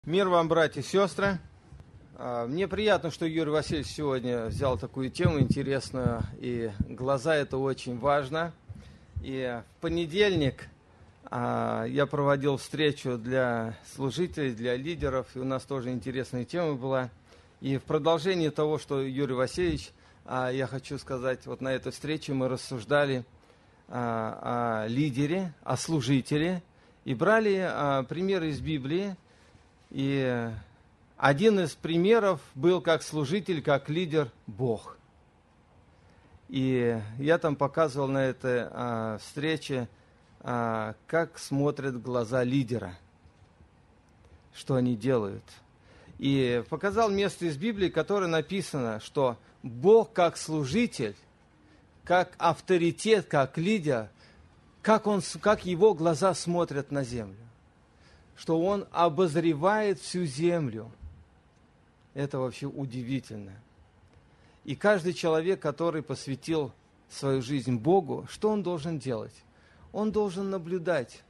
Мир вам, братья и сестры. Мне приятно, что Юрий Васильевич сегодня взял такую тему интересную, и глаза — это очень важно. И в понедельник я проводил встречу для служителей, для лидеров, и у нас тоже интересная тема была. И в продолжении того, что Юрий Васильевич, я хочу сказать, вот на этой встрече мы рассуждали о лидере, о служителе, и брали примеры из Библии. И один из примеров был как служитель, как лидер Бог. И я там показывал на этой встрече, как смотрят глаза лидера, что они делают. И показал место из Библии, которое написано, что Бог как служитель, как авторитет, как лидер, как его глаза смотрят на землю. Что он обозревает всю землю. Это вообще удивительно. И каждый человек, который посвятил свою жизнь Богу, что он должен делать? Он должен наблюдать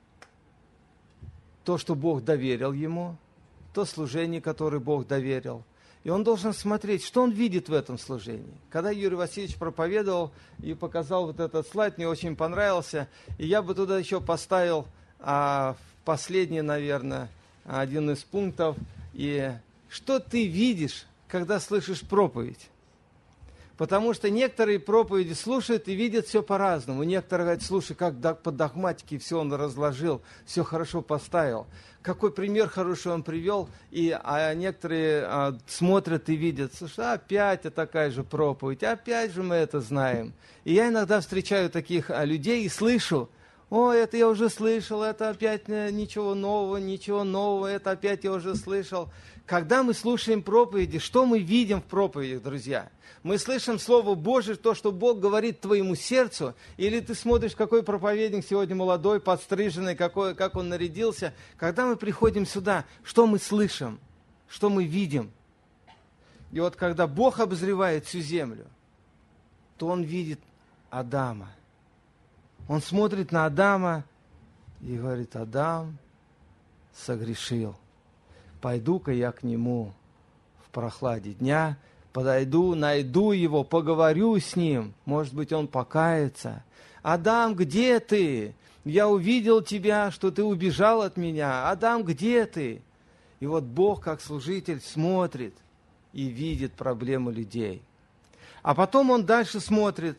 то, что Бог доверил ему, то служение, которое Бог доверил. И он должен смотреть, что он видит в этом служении. Когда Юрий Васильевич проповедовал и показал вот этот слайд, мне очень понравился. И я бы туда еще поставил последний, наверное, один из пунктов. И что ты видишь, когда слышишь проповедь? Потому что некоторые проповеди слушают и видят все по-разному. Некоторые говорят: слушай, как по догматике все он разложил, все хорошо поставил. Какой пример хороший он привел. А некоторые смотрят и видят: слушай, опять такая же проповедь, опять же мы это знаем. И я иногда встречаю таких людей и слышу: о, это я уже слышал, это опять ничего нового, это опять я уже слышал. Когда мы слушаем проповеди, что мы видим в проповедях, друзья? Мы слышим Слово Божие, то, что Бог говорит твоему сердцу, или ты смотришь, какой проповедник сегодня молодой, подстриженный, как он нарядился. Когда мы приходим сюда, что мы слышим, что мы видим? И вот когда Бог обозревает всю землю, то Он видит Адама. Он смотрит на Адама и говорит: Адам согрешил. Пойду-ка я к нему в прохладе дня, подойду, найду его, поговорю с ним. Может быть, он покается. Адам, где ты? Я увидел тебя, что ты убежал от меня. Адам, где ты? И вот Бог, как служитель, смотрит и видит проблемы людей. А потом он дальше смотрит,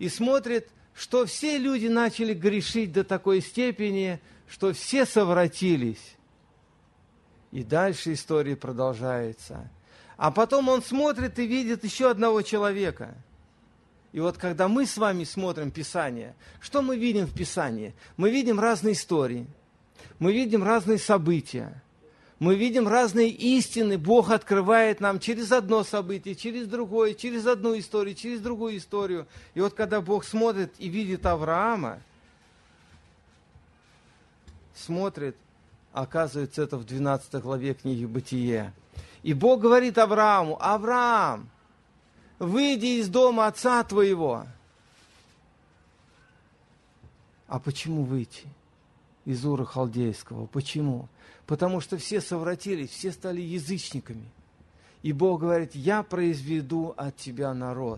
что все люди начали грешить до такой степени, что все совратились. И дальше история продолжается. А потом он смотрит и видит еще одного человека. И вот когда мы с вами смотрим Писание, что мы видим в Писании? Мы видим разные истории, мы видим разные события, мы видим разные истины. Бог открывает нам через одно событие, через другое, через одну историю, через другую историю. И вот когда Бог смотрит и видит Авраама, смотрит, оказывается, это в 12 главе книги Бытие. И Бог говорит Аврааму: Авраам, выйди из дома отца твоего. А почему выйти из Ура Халдейского? Почему? Потому что все совратились, все стали язычниками. И Бог говорит: я произведу от тебя народ.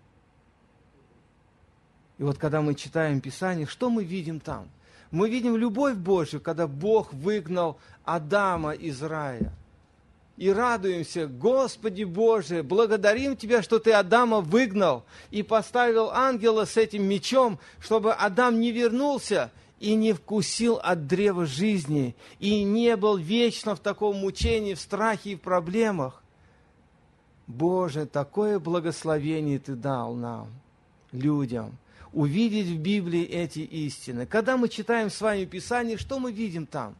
И вот когда мы читаем Писание, что мы видим там? Мы видим любовь Божью, когда Бог выгнал Адама из рая. И радуемся: Господи Боже, благодарим Тебя, что Ты Адама выгнал и поставил ангела с этим мечом, чтобы Адам не вернулся и не вкусил от древа жизни, и не был вечно в таком мучении, в страхе и в проблемах. Боже, такое благословение Ты дал нам, людям, увидеть в Библии эти истины. Когда мы читаем с вами Писание, что мы видим там?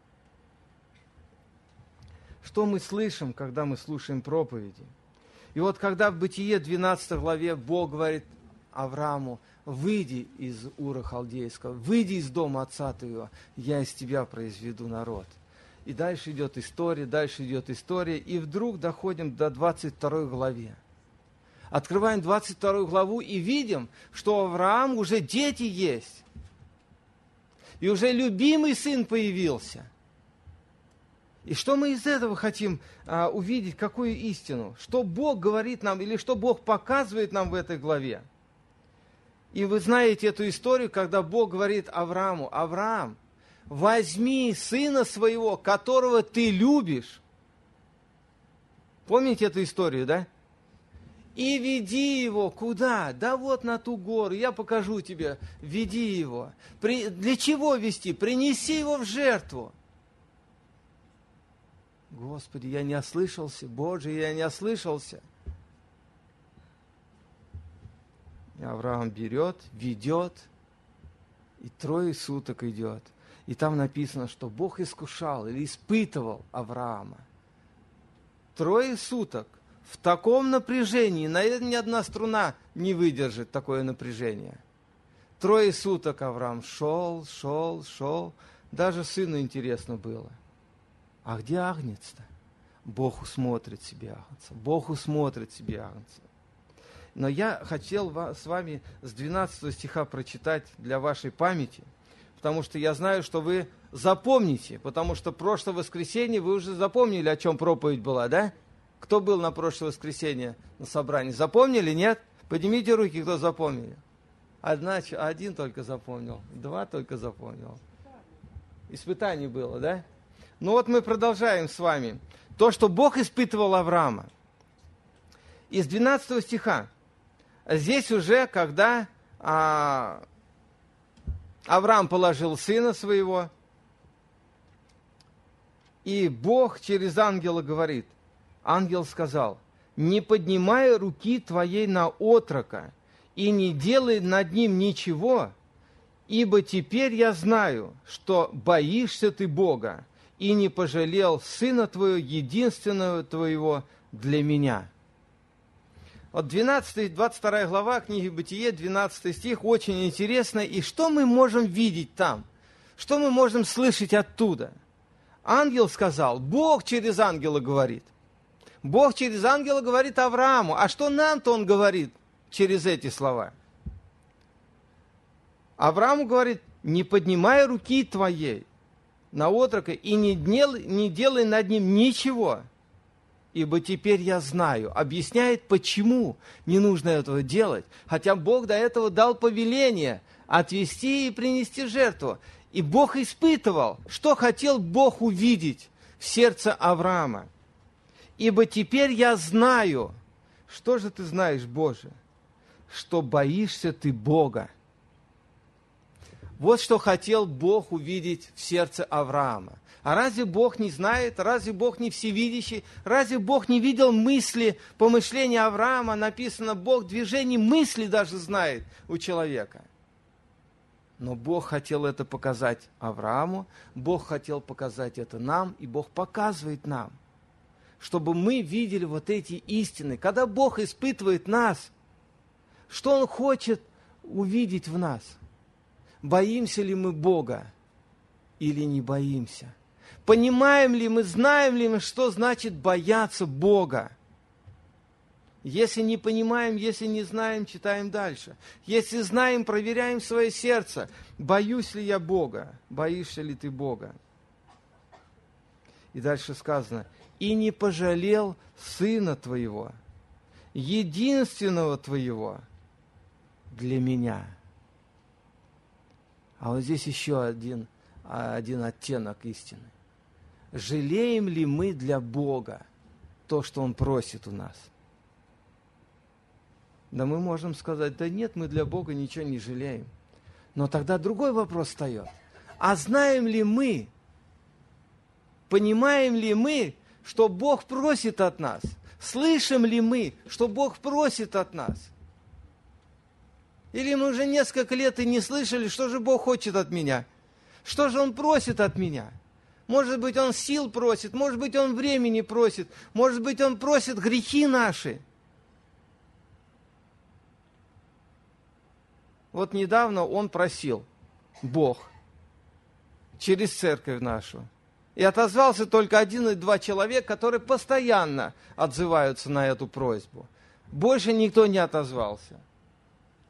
Что мы слышим, когда мы слушаем проповеди? И вот когда в Бытие 12 главе Бог говорит Аврааму: выйди из Ура Халдейского, выйди из дома отца твоего, я из тебя произведу народ. И дальше идет история, и вдруг доходим до 22 главе. Открываем 22 главу и видим, что у Авраама уже дети есть. И уже любимый сын появился. И что мы из этого хотим увидеть, какую истину? Что Бог говорит нам или что Бог показывает нам в этой главе? И вы знаете эту историю, когда Бог говорит Аврааму: Авраам, возьми сына своего, которого ты любишь. Помните эту историю, да? И веди его куда? Да вот на ту гору, я покажу тебе. Веди его. Для чего вести? Принеси его в жертву. Господи, я не ослышался. Боже, я не ослышался. И Авраам берет, ведет, и 3 суток идет. И там написано, что Бог искушал или испытывал Авраама. 3 суток. В таком напряжении, наверное, ни одна струна не выдержит такое напряжение. 3 суток Авраам шел. Даже сыну интересно было. А где агнец-то? Бог усмотрит себе агнца. Бог усмотрит себе агнца. Но я хотел с вами с 12 стиха прочитать для вашей памяти, потому что я знаю, что вы запомните, потому что прошлое воскресенье вы уже запомнили, о чем проповедь была, да? Кто был на прошлое воскресенье на собрании? Запомнили, нет? Поднимите руки, кто запомнили. Один только запомнил, 2 только запомнил. Испытание было, да? Ну вот мы продолжаем с вами. То, что Бог испытывал Авраама. Из 12 стиха. Здесь уже, когда Авраам положил сына своего, и Бог через ангела говорит, ангел сказал: не поднимай руки твоей на отрока и не делай над ним ничего, ибо теперь я знаю, что боишься ты Бога, и не пожалел сына твоего, единственного твоего, для меня. Вот 22 глава книги Бытие, 12 стих, очень интересно. И что мы можем видеть там? Что мы можем слышать оттуда? Ангел сказал, Бог через ангела говорит. Бог через ангела говорит Аврааму. А что нам-то он говорит через эти слова? Аврааму говорит, не поднимай руки твоей на отрока и не делай над ним ничего, ибо теперь я знаю. Объясняет, почему не нужно этого делать, хотя Бог до этого дал повеление отвести и принести жертву. И Бог испытывал, что хотел Бог увидеть в сердце Авраама. Ибо теперь я знаю. Что же ты знаешь, Боже? Что боишься ты Бога. Вот что хотел Бог увидеть в сердце Авраама. А разве Бог не знает? Разве Бог не всевидящий? Разве Бог не видел мысли, помышления Авраама? Написано, Бог движение мысли даже знает у человека. Но Бог хотел это показать Аврааму, Бог хотел показать это нам, и Бог показывает нам, чтобы мы видели вот эти истины. Когда Бог испытывает нас, что Он хочет увидеть в нас? Боимся ли мы Бога или не боимся? Понимаем ли мы, знаем ли мы, что значит бояться Бога? Если не понимаем, если не знаем, читаем дальше. Если знаем, проверяем свое сердце. Боюсь ли я Бога? Боишься ли ты Бога? И дальше сказано, и не пожалел сына твоего, единственного твоего для меня. А вот здесь еще один оттенок истины. Жалеем ли мы для Бога то, что Он просит у нас? Да мы можем сказать, да нет, мы для Бога ничего не жалеем. Но тогда другой вопрос встает. А знаем ли мы, понимаем ли мы, что Бог просит от нас? Слышим ли мы, что Бог просит от нас? Или мы уже несколько лет и не слышали, что же Бог хочет от меня? Что же Он просит от меня? Может быть, Он сил просит, может быть, Он времени просит, может быть, Он просит грехи наши. Вот недавно Он просил, Бог, через церковь нашу. И отозвался только 1 или 2 человека, которые постоянно отзываются на эту просьбу. Больше никто не отозвался.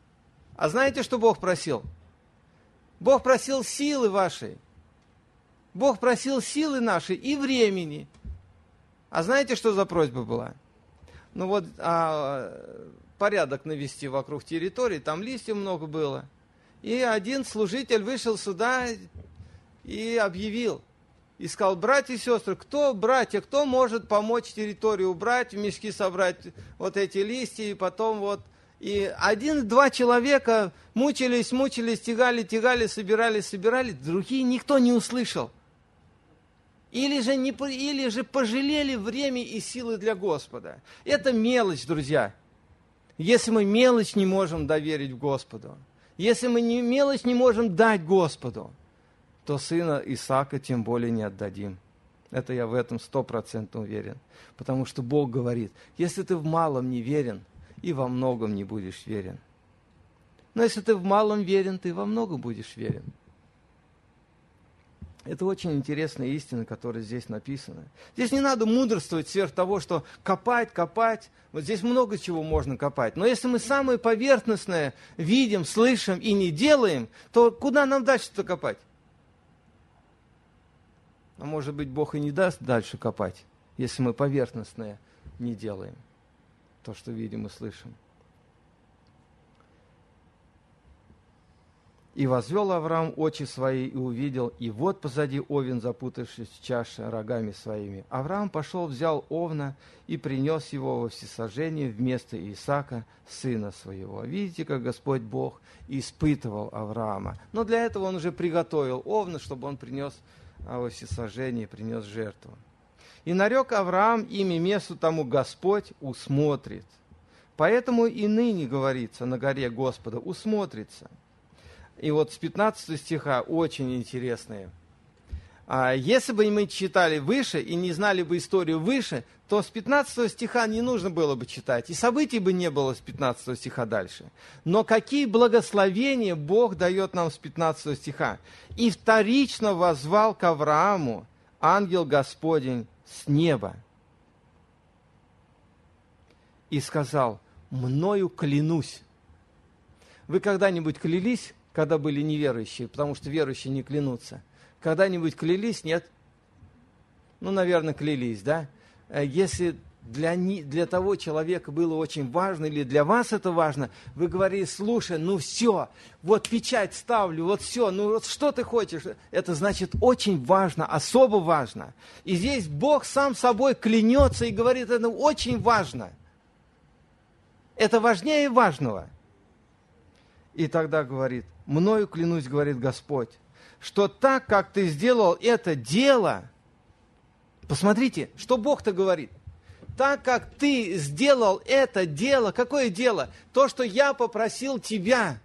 А знаете, что Бог просил? Бог просил силы вашей. Бог просил силы нашей и времени. А знаете, что за просьба была? Ну вот, порядок навести вокруг территории, там листьев много было. И один служитель вышел сюда и объявил, и сказал: братья и сестры, кто может помочь территорию убрать, в мешки собрать вот эти листья, и потом вот... И 1-2 человека мучились, тягали, собирали, другие никто не услышал. Или же пожалели время и силы для Господа. Это мелочь, друзья. Если мы мелочь не можем доверить Господу, если мы мелочь не можем дать Господу, то сына Исаака тем более не отдадим. Это я в этом 100% уверен. Потому что Бог говорит, если ты в малом не верен, и во многом не будешь верен. Но если ты в малом верен, ты во многом будешь верен. Это очень интересная истина, которая здесь написана. Здесь не надо мудрствовать сверх того, что копать. Вот здесь много чего можно копать. Но если мы самое поверхностное видим, слышим и не делаем, то куда нам дальше-то копать? А может быть, Бог и не даст дальше копать, если мы поверхностное не делаем. То, что видим и слышим. И возвел Авраам очи свои и увидел, и вот позади овен, запутавшись в чаше рогами своими. Авраам пошел, взял овна и принес его во всесожжение вместо Исаака, сына своего. Видите, как Господь Бог испытывал Авраама. Но для этого он уже приготовил овна, чтобы он принес во всесожжение, принес жертву. И нарек Авраам имя месту тому: Господь усмотрит. Поэтому и ныне говорится на горе Господа: усмотрится. И вот с 15 стиха очень интересные. Если бы мы читали выше и не знали бы историю выше, то с 15 стиха не нужно было бы читать. И событий бы не было с 15 стиха дальше. Но какие благословения Бог дает нам с 15 стиха. «И вторично воззвал к Аврааму ангел Господень с неба и сказал: мною клянусь». Вы когда-нибудь клялись, когда были неверующие, потому что верующие не клянутся? Когда-нибудь клялись, нет? Ну, наверное, клялись, да? Если для того человека было очень важно, или для вас это важно, вы говорили: слушай, ну все, вот печать ставлю, вот все, ну вот что ты хочешь? Это значит очень важно, особо важно. И здесь Бог сам собой клянется и говорит: это очень важно. Это важнее важного. И тогда говорит: мною клянусь, говорит Господь, что так, как ты сделал это дело, посмотрите, что Бог-то говорит. Так, как ты сделал это дело, какое дело? То, что я попросил тебя.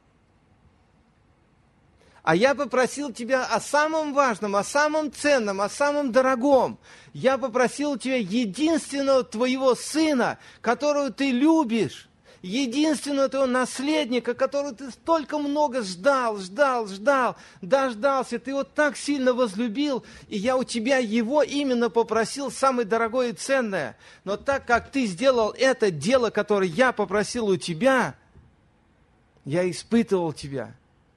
А я попросил тебя о самом важном, о самом ценном, о самом дорогом. Я попросил тебя единственного твоего сына, которого ты любишь. Единственного твоего наследника, которого ты столько много ждал, дождался, ты его так сильно возлюбил, и я у тебя его именно попросил, самое дорогое и ценное. Но так как ты сделал это дело, которое я попросил у тебя, я испытывал тебя.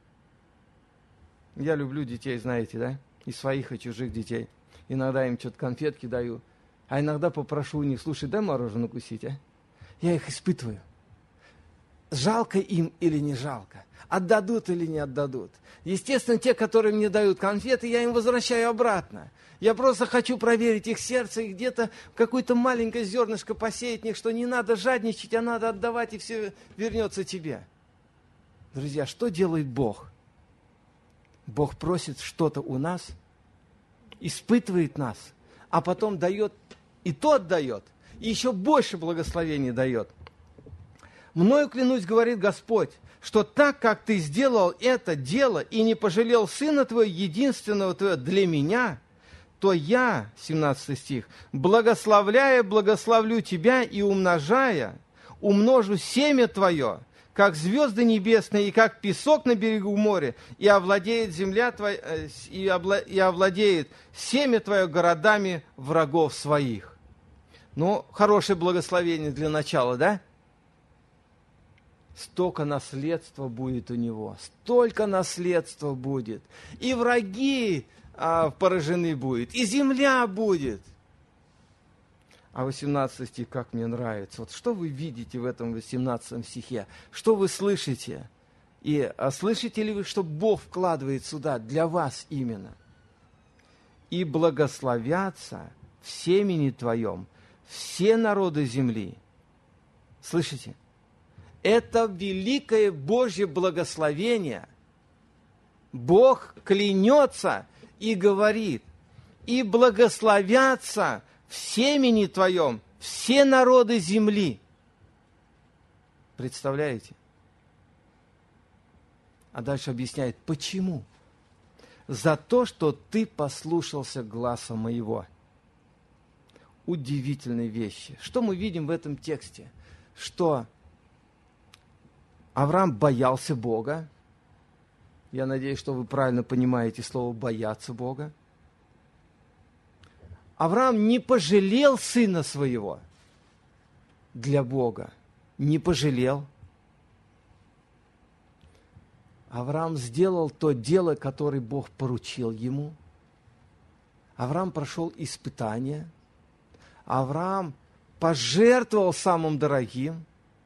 Я люблю детей, знаете, да? И своих, и чужих детей. Иногда им что-то конфетки даю, а иногда попрошу у них: слушай, дай мороженое кусить, а? Я их испытываю. Жалко им или не жалко? Отдадут или не отдадут? Естественно, те, которые мне дают конфеты, я им возвращаю обратно. Я просто хочу проверить их сердце и где-то какое-то маленькое зернышко посеять в них, что не надо жадничать, а надо отдавать, и все вернется тебе. Друзья, что делает Бог? Бог просит что-то у нас, испытывает нас, а потом дает, и тот дает, и еще больше благословений дает. «Мною клянусь, говорит Господь, что так, как ты сделал это дело и не пожалел сына твоего, единственного твоего для меня, то я, 17 стих, благословлю тебя и умножая, умножу семя твое, как звезды небесные и как песок на берегу моря, и овладеет земля твоя, и овладеет семя твое городами врагов своих». Ну, хорошее благословение для начала, да? Столько наследства будет у него, столько наследства будет. И враги поражены будет, и земля будет. А 18 стих, как мне нравится. Вот что вы видите в этом 18 стихе? Что вы слышите? И слышите ли вы, что Бог вкладывает сюда для вас именно? «И благословятся в семени твоем все народы земли». Слышите? Это великое Божье благословение. Бог клянется и говорит: «И благословятся в семени твоем все народы земли». Представляете? А дальше объясняет, почему. За то, что ты послушался гласа моего. Удивительные вещи. Что мы видим в этом тексте? Что Авраам боялся Бога. Я надеюсь, что вы правильно понимаете слово «бояться Бога». Авраам не пожалел сына своего для Бога. Не пожалел. Авраам сделал то дело, которое Бог поручил ему. Авраам прошел испытание. Авраам пожертвовал самым дорогим.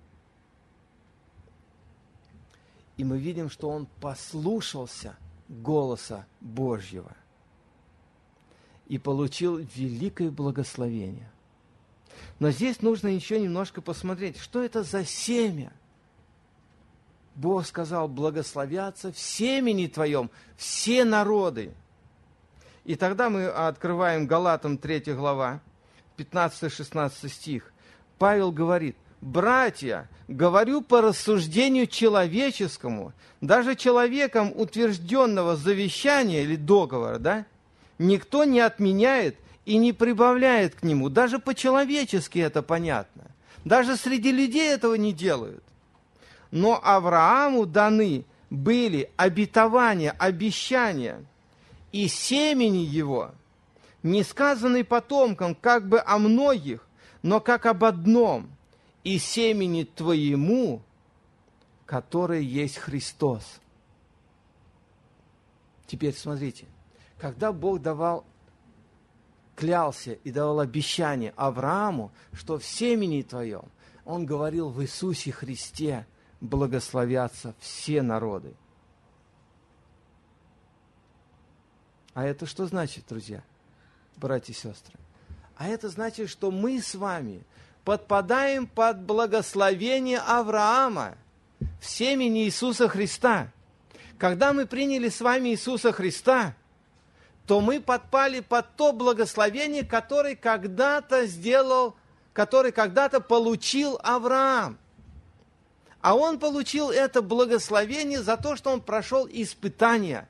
И мы видим, что он послушался голоса Божьего и получил великое благословение. Но здесь нужно еще немножко посмотреть, что это за семя. Бог сказал: благословятся в семени твоем все народы. И тогда мы открываем Галатам 3 глава, 15-16 стих. Павел говорит: братья, говорю по рассуждению человеческому, даже человеком утвержденного завещания или договора, да, никто не отменяет и не прибавляет к нему. Даже по-человечески это понятно. Даже среди людей этого не делают. Но Аврааму даны были обетования, обещания, и семени его, не сказанный потомкам как бы о многих, но как об одном, и семени твоему, которое есть Христос. Теперь смотрите, когда Бог клялся и давал обещание Аврааму, что в семени твоем, Он говорил: в Иисусе Христе благословятся все народы. А это что значит, друзья, братья и сестры? А это значит, что мы с вами подпадаем под благословение Авраама в семени Иисуса Христа. Когда мы приняли с вами Иисуса Христа, то мы подпали под то благословение, которое когда-то получил Авраам. А он получил это благословение за то, что он прошел испытания.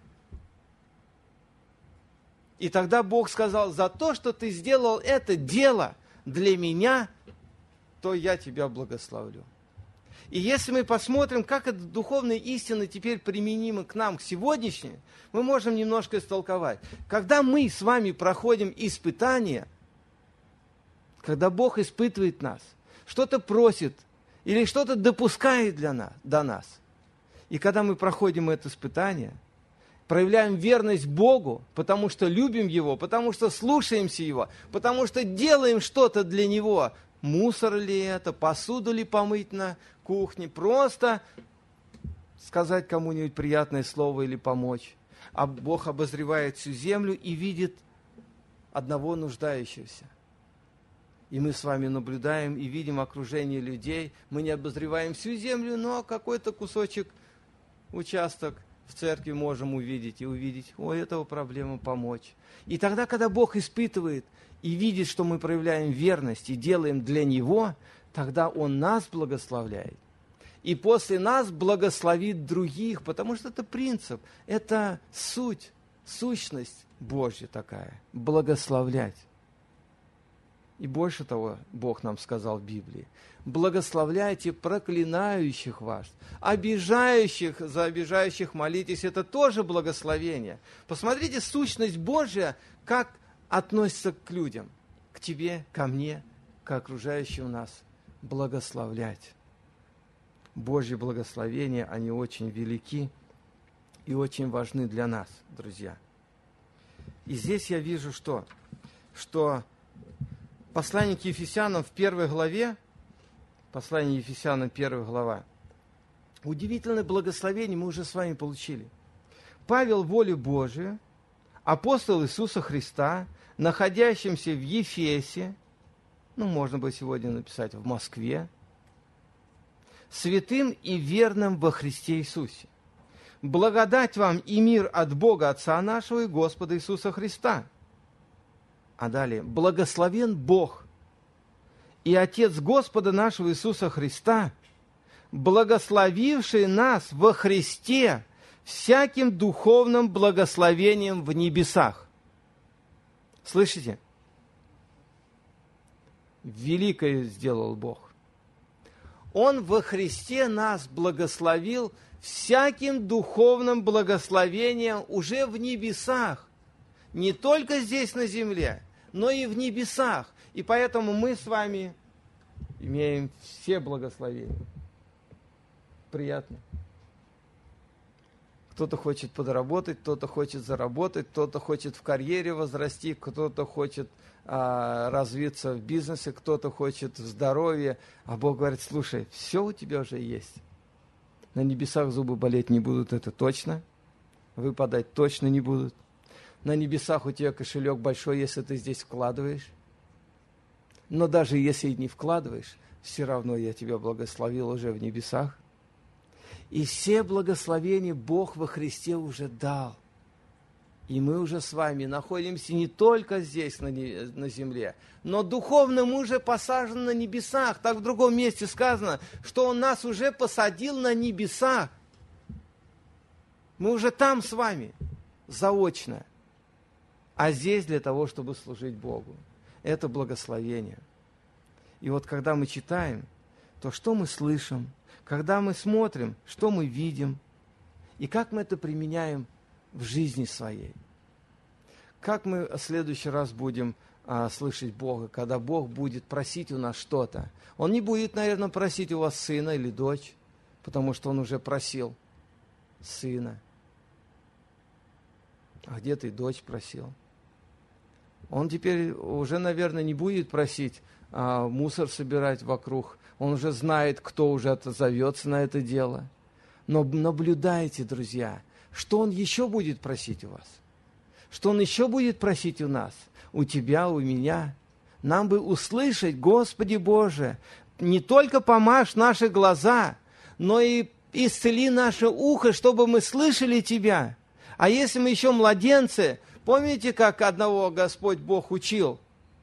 И тогда Бог сказал: за то, что ты сделал это дело для меня, то я тебя благословлю. И если мы посмотрим, как эта духовная истина теперь применима к нам, к сегодняшней, мы можем немножко истолковать. Когда мы с вами проходим испытания, когда Бог испытывает нас, что-то просит или что-то допускает до нас, и когда мы проходим это испытание, проявляем верность Богу, потому что любим Его, потому что слушаемся Его, потому что делаем что-то для Него, мусор ли это, посуду ли помыть на кухне, просто сказать кому-нибудь приятное слово или помочь. А Бог обозревает всю землю и видит одного нуждающегося. И мы с вами наблюдаем и видим окружение людей. Мы не обозреваем всю землю, но какой-то кусочек, участок в церкви можем увидеть. И увидеть: о, этого проблема, помочь. И тогда, когда Бог испытывает и видит, что мы проявляем верность и делаем для Него, тогда Он нас благословляет. И после нас благословит других, потому что это принцип, это сущность Божья такая, благословлять. И больше того, Бог нам сказал в Библии: благословляйте проклинающих вас, за обижающих молитесь, это тоже благословение. Посмотрите, сущность Божья, как относится к людям, к тебе, ко мне, к окружающим нас. Благословлять. Божьи благословения, они очень велики и очень важны для нас, друзья. И здесь я вижу что? Что послание к Ефесянам в 1 главе, послание Ефесянам 1 глава, удивительное благословение мы уже с вами получили. Павел, волю Божию, апостол Иисуса Христа, находящимся в Ефесе, можно бы сегодня написать в Москве, святым и верным во Христе Иисусе. Благодать вам и мир от Бога Отца нашего и Господа Иисуса Христа. А далее, благословен Бог и Отец Господа нашего Иисуса Христа, благословивший нас во Христе всяким духовным благословением в небесах. Слышите? Великое сделал Бог. Он во Христе нас благословил всяким духовным благословением уже в небесах. Не только здесь на земле, но и в небесах. И поэтому мы с вами имеем все благословения. Приятно. Кто-то хочет подработать, кто-то хочет заработать, кто-то хочет в карьере возрасти, кто-то хочет развиться в бизнесе, кто-то хочет в здоровье. А Бог говорит, слушай, все у тебя уже есть. На небесах зубы болеть не будут, это точно. Выпадать точно не будут. На небесах у тебя кошелек большой, если ты здесь вкладываешь. Но даже если и не вкладываешь, все равно я тебя благословил уже в небесах. И все благословения Бог во Христе уже дал. И мы уже с вами находимся не только здесь, на земле, но духовно мы уже посажены на небесах. Так в другом месте сказано, что Он нас уже посадил на небесах. Мы уже там с вами, заочно. А здесь для того, чтобы служить Богу. Это благословение. И вот когда мы читаем, то что мы слышим? Когда мы смотрим, что мы видим? И как мы это применяем в жизни своей? Как мы в следующий раз будем слышать Бога, когда Бог будет просить у нас что-то? Он не будет, наверное, просить у вас сына или дочь, потому что Он уже просил сына. А где-то и дочь просил. Он теперь уже, наверное, не будет просить мусор собирать вокруг. Он уже знает, кто уже отзовется на это дело. Но наблюдайте, друзья, что Он еще будет просить у вас. Что Он еще будет просить у нас, у тебя, у меня. Нам бы услышать, Господи Боже, не только помажь наши глаза, но и исцели наше ухо, чтобы мы слышали Тебя. А если мы еще младенцы, помните, как одного Господь Бог учил,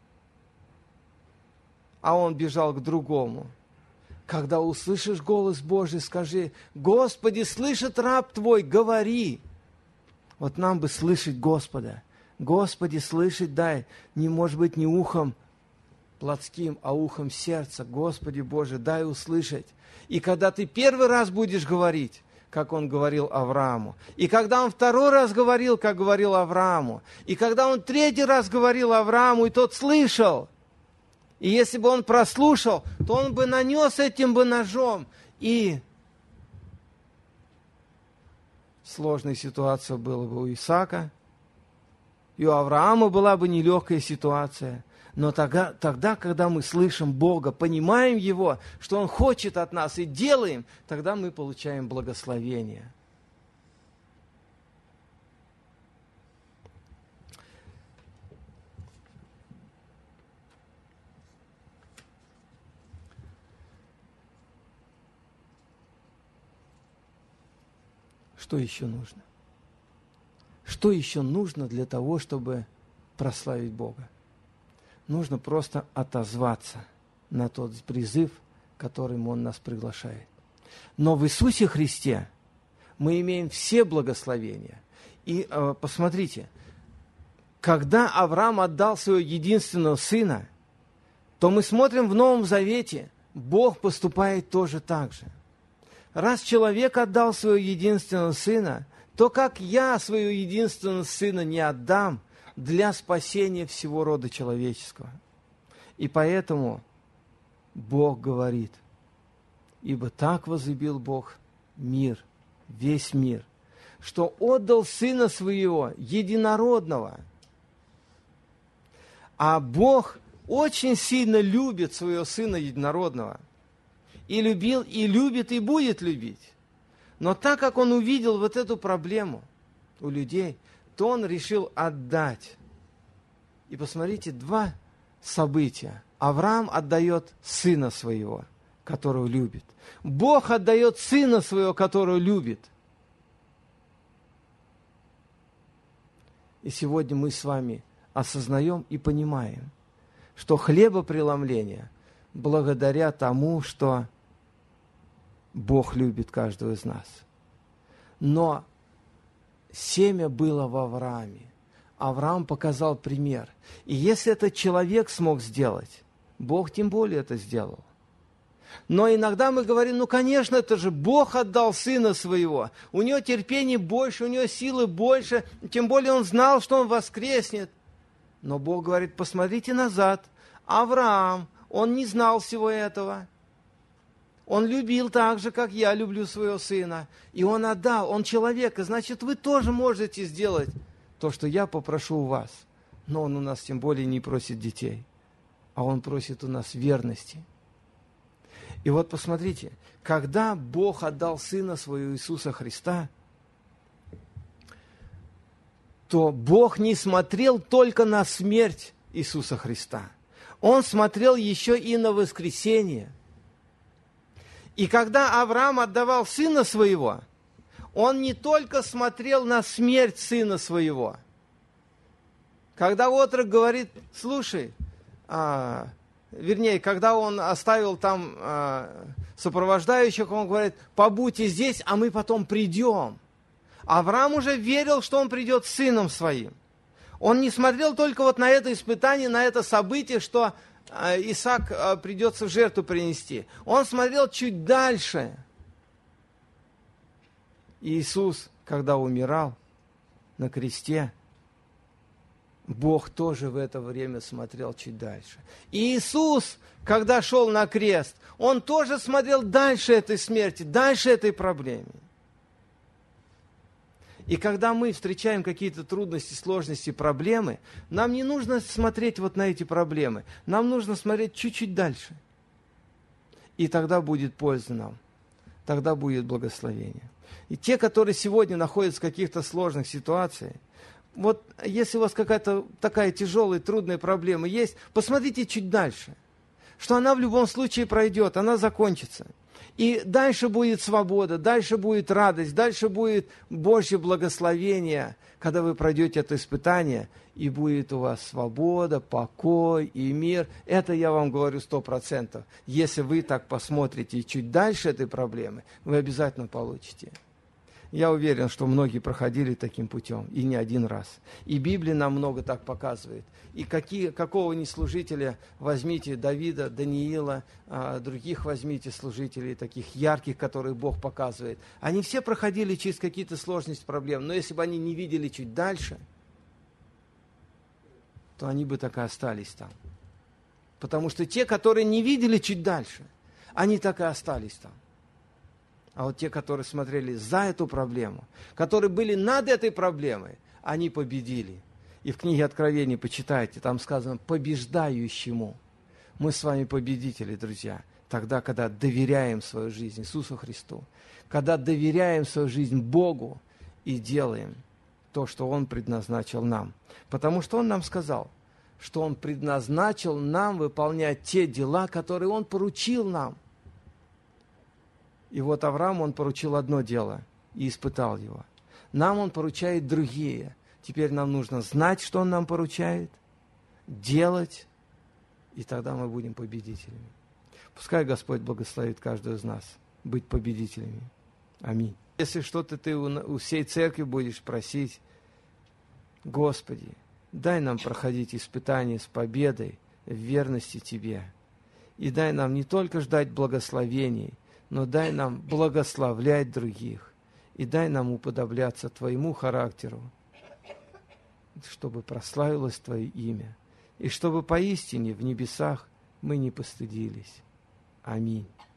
а он бежал к другому? Когда услышишь голос Божий, скажи, Господи, слышит раб Твой, говори. Вот нам бы слышать Господа. Господи, слышать дай, не может быть не ухом плотским, а ухом сердца. Господи Боже, дай услышать. И когда ты первый раз будешь говорить, как он говорил Аврааму, и когда он второй раз говорил, как говорил Аврааму, и когда он третий раз говорил Аврааму, и тот слышал, и если бы он прослушал, то он бы нанес этим бы ножом, и сложная ситуация была бы у Исаака, и у Авраама была бы нелегкая ситуация. Но тогда, когда мы слышим Бога, понимаем Его, что Он хочет от нас и делаем, тогда мы получаем благословение. Что еще нужно? Что еще нужно для того, чтобы прославить Бога? Нужно просто отозваться на тот призыв, которым Он нас приглашает. Но в Иисусе Христе мы имеем все благословения. И посмотрите, когда Авраам отдал своего единственного сына, то мы смотрим в Новом Завете, Бог поступает тоже так же. Раз человек отдал своего единственного сына, то как я своего единственного сына не отдам для спасения всего рода человеческого? И поэтому Бог говорит, ибо так возлюбил Бог мир, весь мир, что отдал Сына Своего, единородного, А Бог очень сильно любит своего Сына Единородного. И любил, и любит, и будет любить. Но так как Он увидел вот эту проблему у людей, то Он решил отдать. И посмотрите, два события. Авраам отдает сына своего, которого любит. Бог отдает сына своего, которого любит. И сегодня мы с вами осознаем и понимаем, что хлебопреломление благодаря тому, что Бог любит каждого из нас. Но семя было в Аврааме. Авраам показал пример. И если этот человек смог сделать, Бог тем более это сделал. Но иногда мы говорим, ну, конечно, это же Бог отдал Сына Своего. У Него терпения больше, у Него силы больше. Тем более Он знал, что Он воскреснет. Но Бог говорит, посмотрите назад. Авраам, он не знал всего этого. Он любил так же, как я люблю своего сына. И он отдал, он человек. И значит, вы тоже можете сделать то, что я попрошу у вас. Но он у нас тем более не просит детей. А он просит у нас верности. И вот посмотрите, когда Бог отдал Сына Своего Иисуса Христа, то Бог не смотрел только на смерть Иисуса Христа. Он смотрел еще и на воскресение. И когда Авраам отдавал Сына Своего, он не только смотрел на смерть Сына Своего. Когда отрок говорит, слушай, когда он оставил там сопровождающих, он говорит, побудьте здесь, а мы потом придем. Авраам уже верил, что он придет с сыном своим. Он не смотрел только вот на это испытание, на это событие, что Исаак придется в жертву принести. Он смотрел чуть дальше. Иисус, когда умирал на кресте, Бог тоже в это время смотрел чуть дальше. И Иисус, когда шел на крест, Он тоже смотрел дальше этой смерти, дальше этой проблемы. И когда мы встречаем какие-то трудности, сложности, проблемы, нам не нужно смотреть вот на эти проблемы. Нам нужно смотреть чуть-чуть дальше. И тогда будет польза нам. Тогда будет благословение. И те, которые сегодня находятся в каких-то сложных ситуациях, вот если у вас какая-то такая тяжелая, трудная проблема есть, посмотрите чуть дальше. Что она в любом случае пройдет, она закончится. И дальше будет свобода, дальше будет радость, дальше будет Божье благословение, когда вы пройдете это испытание, и будет у вас свобода, покой и мир. Это я вам говорю 100%. Если вы так посмотрите и чуть дальше этой проблемы, вы обязательно получите. Я уверен, что многие проходили таким путем, и не один раз. И Библия нам много так показывает. И какого ни служителя возьмите, Давида, Даниила, других возьмите служителей, таких ярких, которые Бог показывает. Они все проходили через какие-то сложности, проблемы. Но если бы они не видели чуть дальше, то они бы так и остались там. Потому что те, которые не видели чуть дальше, они так и остались там. А вот те, которые смотрели за эту проблему, которые были над этой проблемой, они победили. И в книге Откровения почитайте, там сказано «побеждающему». Мы с вами победители, друзья, тогда, когда доверяем свою жизнь Иисусу Христу, когда доверяем свою жизнь Богу и делаем то, что Он предназначил нам. Потому что Он нам сказал, что Он предназначил нам выполнять те дела, которые Он поручил нам. И вот Аврааму Он поручил одно дело и испытал его. Нам Он поручает другие. Теперь нам нужно знать, что Он нам поручает, делать, и тогда мы будем победителями. Пускай Господь благословит каждого из нас быть победителями. Аминь. Если что-то ты у всей церкви будешь просить, Господи, дай нам проходить испытания с победой в верности Тебе. И дай нам не только ждать благословений, но дай нам благословлять других. И дай нам уподобляться Твоему характеру, чтобы прославилось Твое имя. И чтобы поистине в небесах мы не постыдились. Аминь.